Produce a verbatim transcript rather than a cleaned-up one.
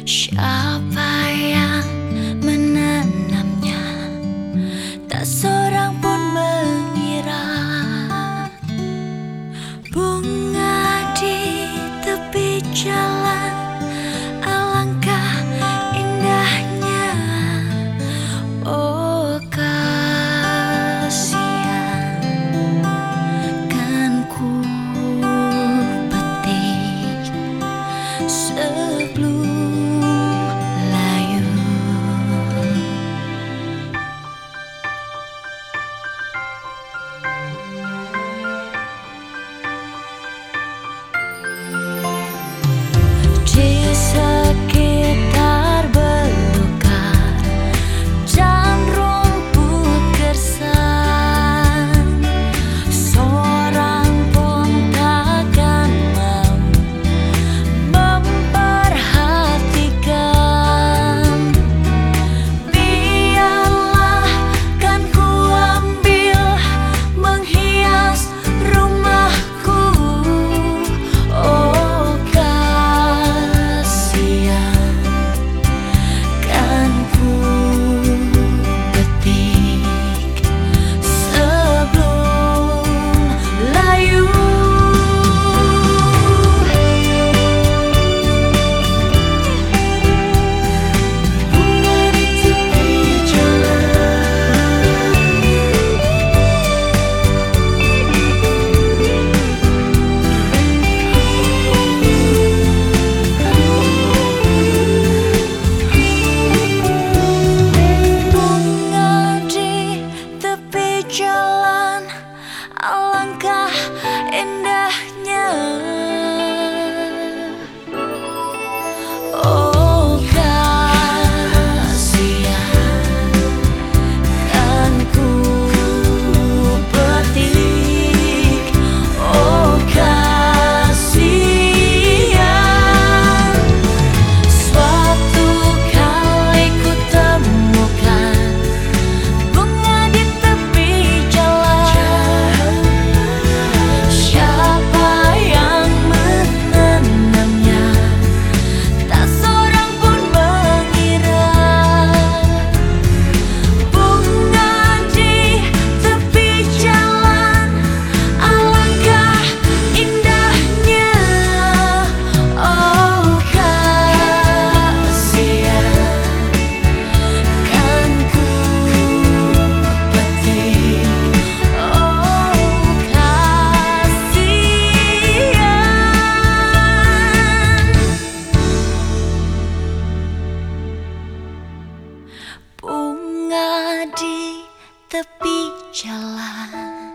Siapa yang menanamnya? Tak seorang pun mengira. Bunga di tepi jalan, alangkah indahnya. Oh kasihan, kan ku petik sebelum layu. Di sekitar belukar dan rumput gersang, seorang pun takkan mau memperhatikan. Biarlah kan ku ambil menghias rumahku. Oh kasihan, kan ku petik sebelum layu. Bunga di tepi Bunga di tepi jalan, alangkah indahnya. Oh kasihan, kan ku petik. Oh kasihan, suatu kali ku temukan bunga di tepi jalan. Siapa yang menanamnya? Tak seorang pun mengira. Bunga di tepi jalan, alangkah indahnya. Oh kasihan, kan ku petik. Oh kasihan, bunga di tepi jalan.